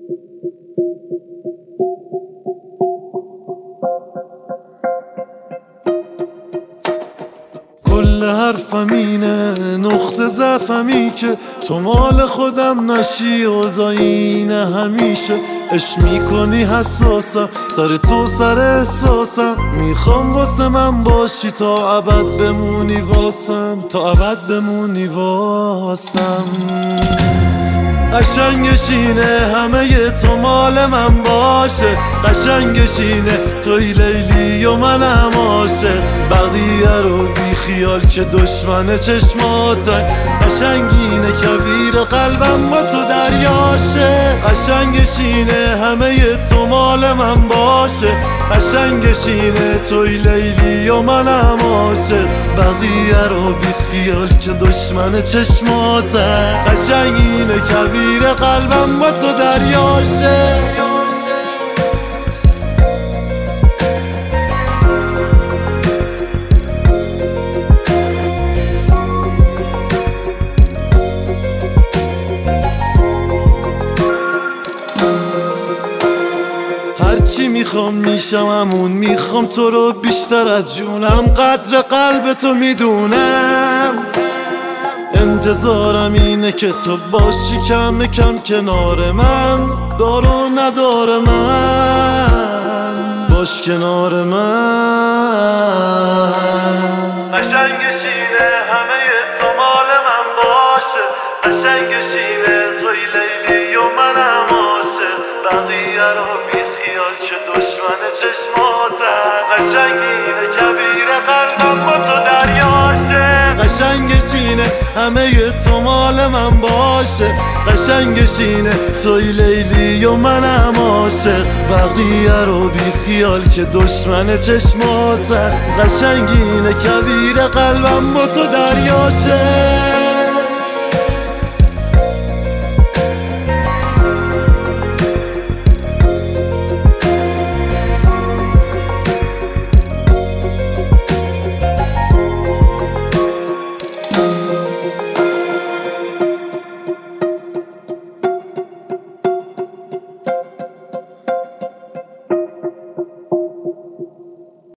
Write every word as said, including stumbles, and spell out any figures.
کل حرفم اینه، نقطه ضعفمی که تو مال خودم نشی، اوضاع اینه همیشه. عشق میکنی حساسم، سر تو سر احساسم. میخوام واسه من باشی تا ابد بمونی واسم، تا ابد بمونی واسم. قشنگش اینه همه تو مال من باشه، قشنگش اینه توی لیلی و منم عاشق. بقیه رو بی خیال که دشمن چشماتن. قشنگینه کویر قلبم با تو دریاشه، قشنگش اینه همه تو مال من باشه، قشنگش اینه توی لیلی و منم عاشق. بقیه رو بی خیال که دشمن چشماتن. قشنگینه کویر قلبم با تو دریاشه. هرچی میخوام میشم همون، میخوام تو رو بیشتر از جونم. قدر قلب تو میدونم، انتظارم اینه که تو باشی کم کم کنار من. دار و ندار من، باش کنار من. قشنگش اینه همه تو مال من باشه، قشنگش اینه توی لیلی و منم عاشق. بقیه رو بی خیال که دشمن چشماتن. قشنگینه کویر قلبم با تو دریاشه، قشنگش اینه همه تو مال من باشه، قشنگش اینه توی لیلی و منم عاشق. بقیه رو بی خیال که دشمن چشماتن. قشنگینه کویر قلبم با تو دریاشه.